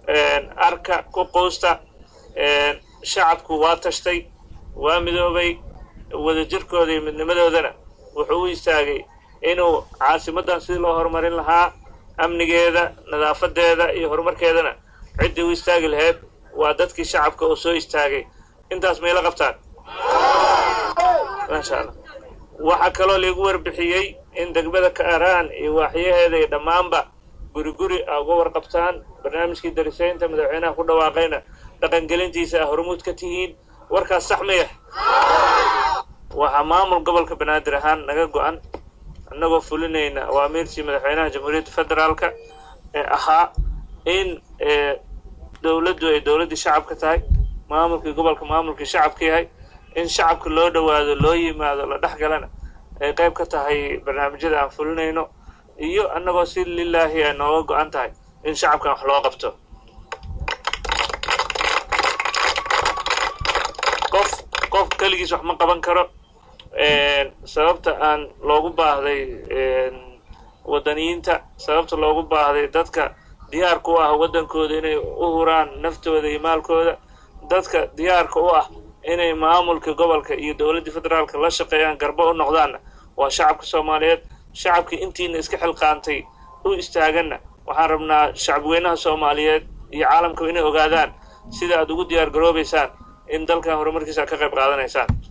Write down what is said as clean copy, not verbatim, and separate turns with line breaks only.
arka ku qoosta shacabku waa tashtay waa midoobay wadajirkooda iyo midnimadoodana wuxuu u istaagay inuu caasimadan sidii loo horumarin lahaa amnigeeda nadaafadeeda iyo horumarkeedana ciddii u istaagi lahayd waa dadkii shacabka oo soo istaagay intaas meela qabtaan maasha Allah waxa kaloo lagu warbixiyay in degmada Kaaraan iyo waaxyaheeda iyo dhammaanba guri uga warqabtaan barnaamijkii darisaynta madaxweynaha ku dhawaaqayna dhaqangelintiisa hormuud ka tihiin warkaas sax ma yahay waxa maamul gobolka Banaadir ahaan naga go'an annagoo fulinayna awaamirtii madaxweynaha Jamhuuriyadda Federaalka ahaa in dawladdu ay dawladii shacabka tahay maamulkii gobolka maamulkii shacabka yahay in shacabka loo dhawaado loo yimaado la dhaxgalana ay qayb ka tahay barnaamijyada aan fulinayno iyo annagoo si lillaahi ay nooga go'an tahay in shacabka wax loo qabto qof kaligiis wax ma qaban karo sababta aan loogu baahday wadaniyiinta sababta loogu baahday dadka diyaar ku ah wadankooda inay u huraan naftooda iyo maalkooda dadka diyaarka u ah inay maamulka gobolka iyo dawladda federaalka la shaqeeyaan garbo u noqdaan waa shacabka Soomaaliyeed shacabkii intiina iska xilqaantay u istaagana waxaan rabnaa shacabweynaha Soomaaliyeed iyo caalamka inay ogaadaan sida aad ugu diyaar garoobaysaan in dalka horumarkiisa ka qayb qaadanaysaan